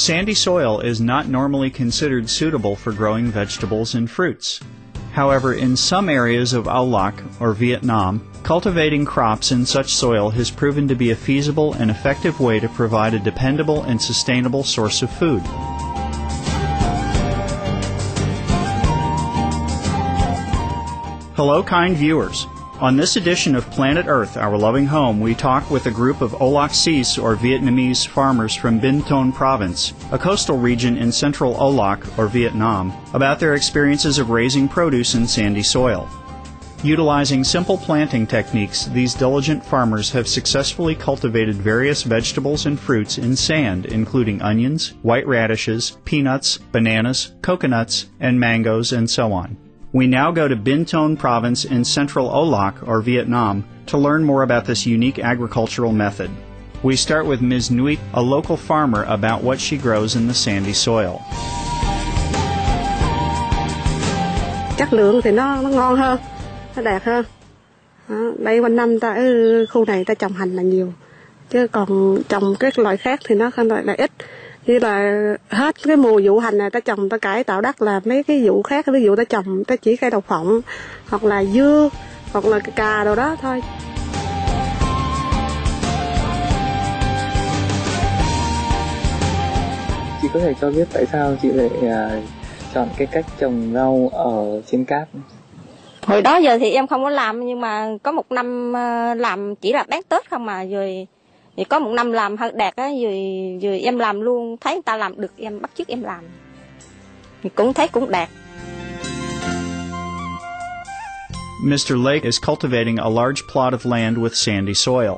Sandy soil is not normally considered suitable for growing vegetables and fruits. However, in some areas of Ao Lak, or Vietnam, cultivating crops in such soil has proven to be a feasible and effective way to provide a dependable and sustainable source of food. Hello, kind viewers. On this edition of Planet Earth, Our Loving Home, we talk with a group of Ao Lak Sis, or Vietnamese farmers from Binh Ton Province, a coastal region in central Ao Lak, or Vietnam, about their experiences of raising produce in sandy soil. Utilizing simple planting techniques, these diligent farmers have successfully cultivated various vegetables and fruits in sand, including onions, white radishes, peanuts, bananas, coconuts, and mangoes, and so on. We now go to Binh Ton Province in central Ao Lak, or Vietnam, to learn more about this unique agricultural method. We start with Ms. Nuit, a local farmer, about what she grows in the sandy soil. Chất lượng thì nó ngon hơn, nó đẹp hơn. Đây quanh năm ta ở khu này ta trồng hành là nhiều, chứ còn trồng các loại khác thì nó không là ít. Như là hết cái mùa vụ hành này ta trồng ta cải tạo đất, là mấy cái vụ khác ví dụ ta trồng ta chỉ cây đậu phộng hoặc là dưa hoặc là cà đồ đó thôi. Chị có thể cho biết tại sao chị lại chọn cái cách trồng rau ở trên cát? Hồi đó giờ thì em không có làm, nhưng mà có một năm làm chỉ là bán Tết không mà, rồi thì có một năm làm hơi đạt á, rồi em làm luôn, thấy người ta làm được em bắt chước em làm, thì cũng thấy cũng đạt. Mr. Lake is cultivating a large plot of land with sandy soil.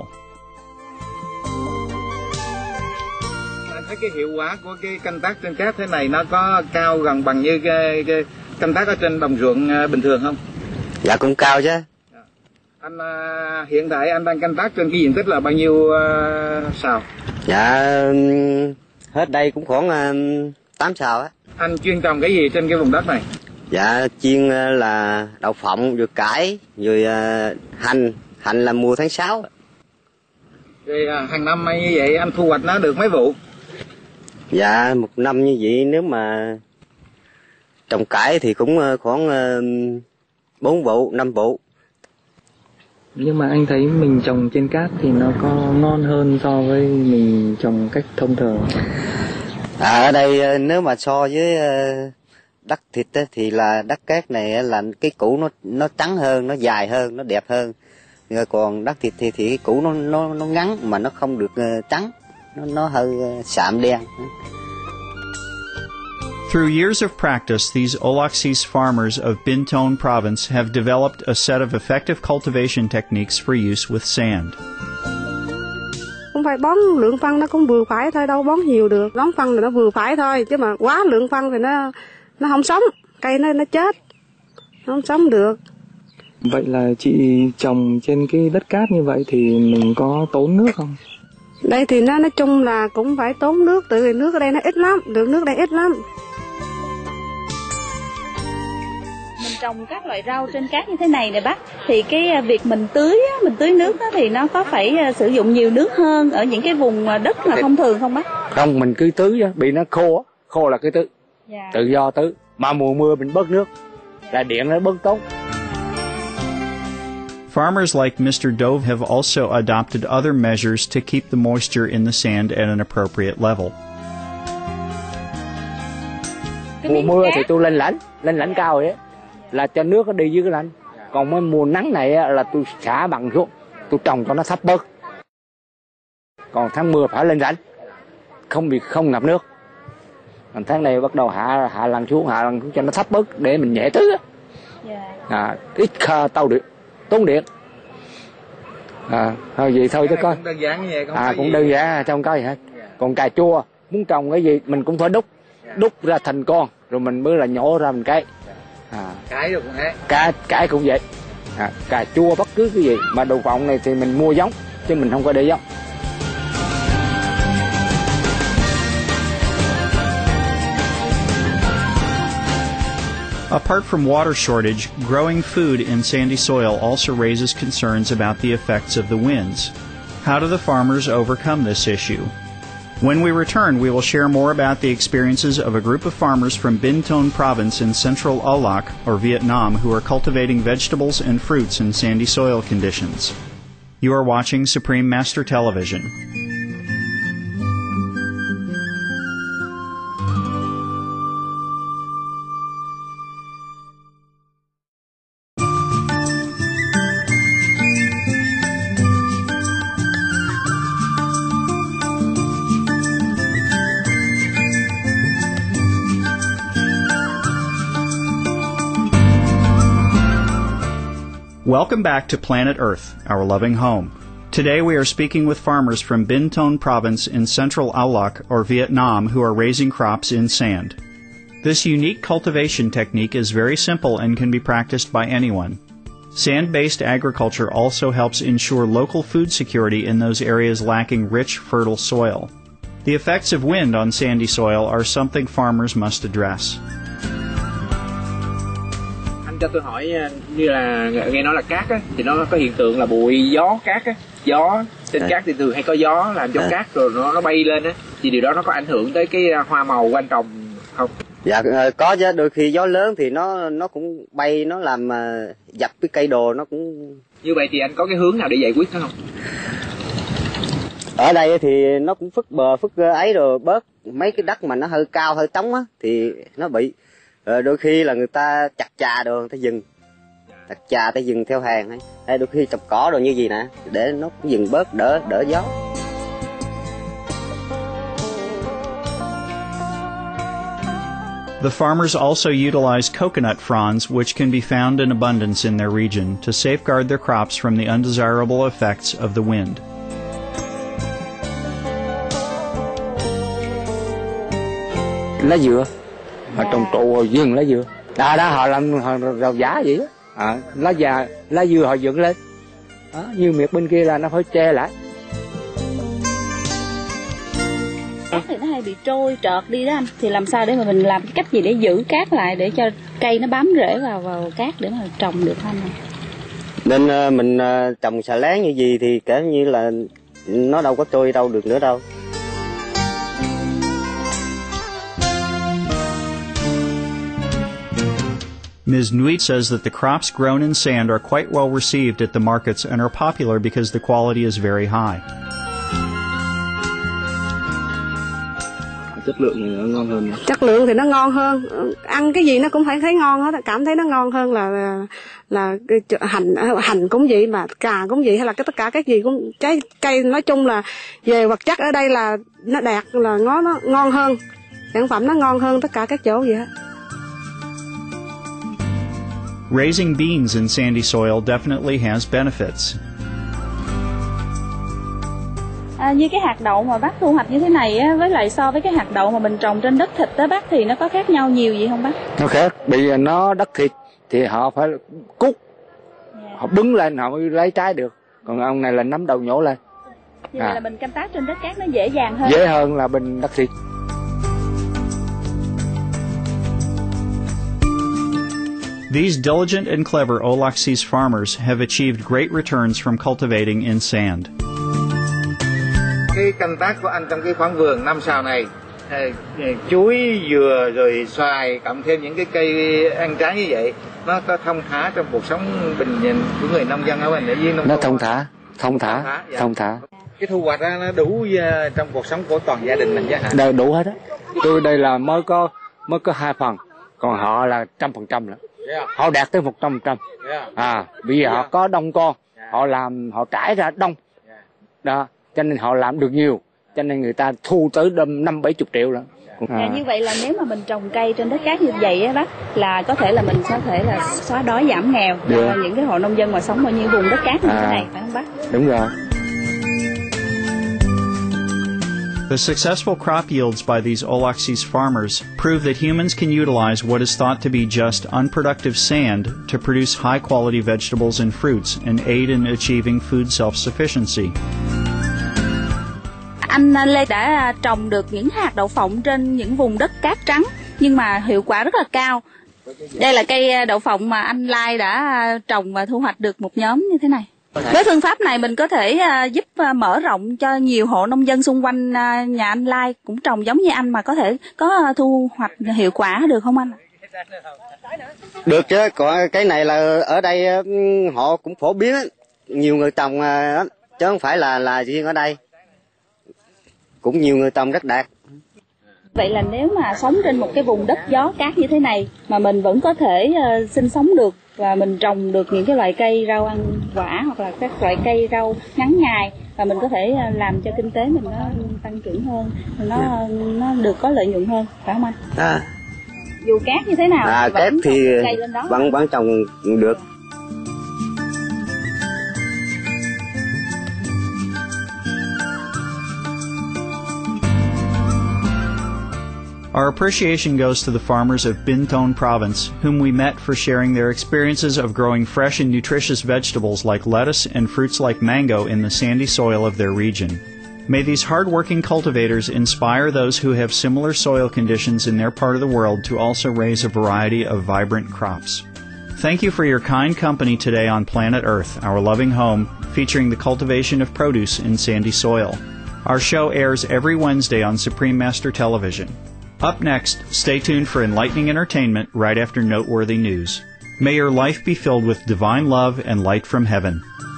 Anh thấy cái hiệu quả của cái canh tác trên cát thế này nó có cao gần bằng như cái canh tác ở trên đồng ruộng bình thường không? Dạ cũng cao chứ. Anh hiện tại anh đang canh tác trên cái diện tích là bao nhiêu sào? Dạ hết đây cũng khoảng 8 sào á. Anh chuyên trồng cái gì trên cái vùng đất này? Dạ chuyên là đậu phộng, rồi cải, rồi hành là mùa tháng 6. Rồi hàng năm như vậy anh thu hoạch nó được mấy vụ? Dạ một năm như vậy nếu mà trồng cải thì cũng khoảng 4 vụ, 5 vụ. Nhưng mà anh thấy mình trồng trên cát thì nó có ngon hơn so với mình trồng cách thông thường? Ở đây nếu mà so với đất thịt thì là đất cát này là cái củ nó trắng hơn, nó dài hơn, nó đẹp hơn. Còn đất thịt thì cái củ nó ngắn mà nó không được trắng, nó hơi xạm đen. Through years of practice, these Ao Lak Sis farmers of Binh Ton Province have developed a set of effective cultivation techniques for use with sand. Không phải bón lượng phân nó cũng vừa phải thôi, đâu bón nhiều được. Bón phân là nó vừa phải thôi, chứ mà quá lượng phân thì nó không sống, cây nó chết, nó không sống được. Vậy là chị trồng trên cái đất cát như vậy thì mình có tốn nước không? Đây thì nó nói chung là cũng phải tốn nước, tự vì nước ở đây nó ít lắm, lượng nước đây ít lắm. Mình trồng các loại rau trên cát như thế này nè bác, thì cái việc mình tưới nước thì nó có phải sử dụng nhiều nước hơn ở những cái vùng đất mà thông thường không bác? Không, mình cứ tưới bị nó khô là cứ tưới, tự do tưới. Mà mùa mưa mình bớt nước, là điện nó bớt tốt. Farmers like Mr. Dove have also adopted other measures to keep the moisture in the sand at an appropriate level. Mùa mưa thì tôi lên lãnh cao vậy là cho nước nó đi dưới cái lãnh. Còn mấy mùa nắng này là tôi xả bằng xuống, tôi trồng cho nó thấp bớt. Còn tháng mưa phải lên lãnh, không ngập nước. Còn tháng này bắt đầu hạ lăn xuống cho nó thấp bớt để mình nhẹ tưới. Ít tao điện, tốn điện. Thôi vậy thôi chứ coi. Cũng đơn giản như vậy, cũng đơn giản, không có gì hết. Còn cà chua muốn trồng cái gì mình cũng phải đúc ra thành con, rồi mình mới là nhổ ra mình cấy. Cải được cũng thế. Cải cũng vậy. Cà chua bất cứ cái gì, mà đậu phộng này thì mình mua giống chứ mình không có để giống. Apart from water shortage, growing food in sandy soil also raises concerns about the effects of the winds. How do the farmers overcome this issue? When we return, we will share more about the experiences of a group of farmers from Binh Ton province in central Olac, or Vietnam, who are cultivating vegetables and fruits in sandy soil conditions. You are watching Supreme Master Television. Welcome back to Planet Earth, our loving home. Today we are speaking with farmers from Binh Ton province in central Olac, or Vietnam, who are raising crops in sand. This unique cultivation technique is very simple and can be practiced by anyone. Sand-based agriculture also helps ensure local food security in those areas lacking rich, fertile soil. The effects of wind on sandy soil are something farmers must address. Cho tôi hỏi, như là nghe nói là cát á, thì nó có hiện tượng là bụi gió cát á, gió trên cát thì thường hay có gió làm cho cát rồi nó bay lên á, thì điều đó nó có ảnh hưởng tới cái hoa màu của anh trồng không? Dạ có chứ, đôi khi gió lớn thì nó cũng bay, nó làm dập cái cây đồ, nó cũng. Như vậy thì anh có cái hướng nào để giải quyết nó không? Ở đây thì nó cũng phức bờ phức ấy rồi, bớt mấy cái đất mà nó hơi cao hơi trống á thì nó bị. Đôi khi là người ta chặt chà đồ, người ta dừng, chặt chà ta dừng theo hàng ấy. Hay đôi khi trồng cỏ đồ như gì nè, để nó dừng bớt đỡ gió. The farmers also utilize coconut fronds, which can be found in abundance in their region, to safeguard their crops from the undesirable effects of the wind. Lá dừa, họ trồng trụ họ dựng lá dừa, đó họ làm rau giá vậy đó, lá dừa họ dựng lên, đó, như miệt bên kia là nó phải che lại. Cát thì nó hay bị trôi trợt đi đó anh, thì làm sao để mà mình làm cách gì để giữ cát lại để cho cây nó bám rễ vào cát để mà trồng được anh? Nên mình trồng xà láng như gì thì kể như là nó đâu có trôi đâu được nữa đâu. Ms. Nguyen says that the crops grown in sand are quite well received at the markets and are popular because the quality is very high. Chất lượng thì nó ngon hơn. Chất lượng thì nó ngon hơn. Ăn cái gì nó cũng phải thấy ngon hết, cảm thấy nó ngon hơn là hành cũng vậy, mà cà cũng vậy, hay là tất cả các gì cũng trái cây, nói chung là về vật chất ở đây là nó đạt, là nó ngon hơn. Sản phẩm nó ngon hơn tất cả các chỗ vậy hết. Raising beans in sandy soil definitely has benefits. Như cái hạt đậu mà bác thu hoạch như thế này á, với lại so với cái hạt đậu mà mình trồng trên đất thịt đó bác, thì nó có khác nhau nhiều gì không bác? Nó khác, vì nó đất thịt thì họ phải cút, họ đứng lên họ mới lấy trái được, còn ông này là nắm đầu nhổ lên. Vậy là mình canh tác trên đất cát nó dễ dàng hơn. Dễ hơn là bên đất thịt. These diligent and clever Olac-Sis farmers have achieved great returns from cultivating in sand. Cái canh tác của anh trong cái khoáng vườn 5 sào này, chuối, dừa rồi xoài, cộng thêm những cái cây ăn trái như vậy, nó có thông thả trong cuộc sống bình dân của người nông dân ở bên ở dưới nông thôn. Nó thông thả. Cái thu hoạch ra nó đủ trong cuộc sống của toàn gia đình mình chứ hả? Đầy đủ hết á. Tôi đây là mới có 2 phần, còn họ là 100% nữa. Họ đạt tới 100%. Bây giờ họ có đông con, họ trải ra đông. Đó, cho nên họ làm được nhiều, cho nên người ta thu tới 5-70 triệu rồi. Như vậy là nếu mà mình trồng cây trên đất cát như vậy á bác, là có thể là mình có thể là xóa đói giảm nghèo cho những cái hộ nông dân mà sống ở những vùng đất cát như thế này, phải không bác? Đúng rồi. The successful crop yields by these Olac-Sis farmers prove that humans can utilize what is thought to be just unproductive sand to produce high-quality vegetables and fruits and aid in achieving food self-sufficiency. Anh Lê đã trồng được những hạt đậu phộng trên những vùng đất cát trắng, nhưng mà hiệu quả rất là cao. Đây là cây đậu phộng mà anh Lai đã trồng và thu hoạch được một nhóm như thế này. Với phương pháp này mình có thể giúp mở rộng cho nhiều hộ nông dân xung quanh nhà anh Lai cũng trồng giống như anh mà có thể có thu hoạch hiệu quả được không anh? Được chứ, còn cái này là ở đây họ cũng phổ biến, nhiều người trồng chứ không phải là riêng ở đây, cũng nhiều người trồng rất đạt. Vậy là nếu mà sống trên một cái vùng đất gió cát như thế này mà mình vẫn có thể sinh sống được và mình trồng được những cái loại cây rau ăn quả hoặc là các loại cây rau ngắn ngày và mình có thể làm cho kinh tế mình nó tăng trưởng hơn, nó được có lợi nhuận hơn, phải không anh? Dù cát như thế nào cát thì vẫn trồng được. Our appreciation goes to the farmers of Bintone Province, whom we met for sharing their experiences of growing fresh and nutritious vegetables like lettuce and fruits like mango in the sandy soil of their region. May these hard-working cultivators inspire those who have similar soil conditions in their part of the world to also raise a variety of vibrant crops. Thank you for your kind company today on Planet Earth, Our Loving Home, featuring the cultivation of produce in sandy soil. Our show airs every Wednesday on Supreme Master Television. Up next, stay tuned for enlightening entertainment right after noteworthy news. May your life be filled with divine love and light from heaven.